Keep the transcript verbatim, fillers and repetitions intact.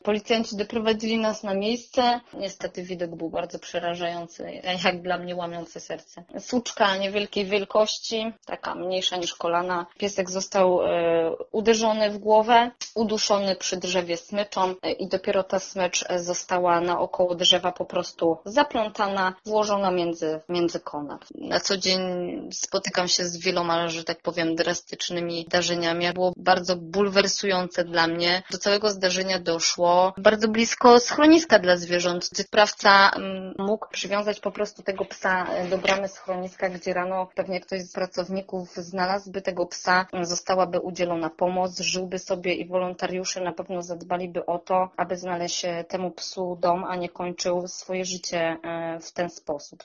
Policjanci doprowadzili nas na miejsce. Niestety widok był bardzo przerażający, jak dla mnie łamiące serce. Suczka niewielkiej wielkości, taka mniejsza niż kolana. Piesek został e, uderzony w głowę, uduszony przy drzewie smyczą e, i dopiero ta smycz została naokoło drzewa po prostu zaplątana, włożona między, między konar. Na co dzień spotykam się z wieloma, że tak powiem, drastycznymi zdarzeniami. Było bardzo bulwersujące dla mnie. Do całego zdarzenia doszło bardzo blisko schroniska dla zwierząt. Sprawca mógł przywiązać po prostu tego psa do bramy schroniska, gdzie rano pewnie ktoś z pracowników znalazłby tego psa, zostałaby udzielona pomoc, żyłby sobie i wolontariusze na pewno zadbaliby o to, aby znaleźć temu psu dom, a nie kończył swoje życie w ten sposób.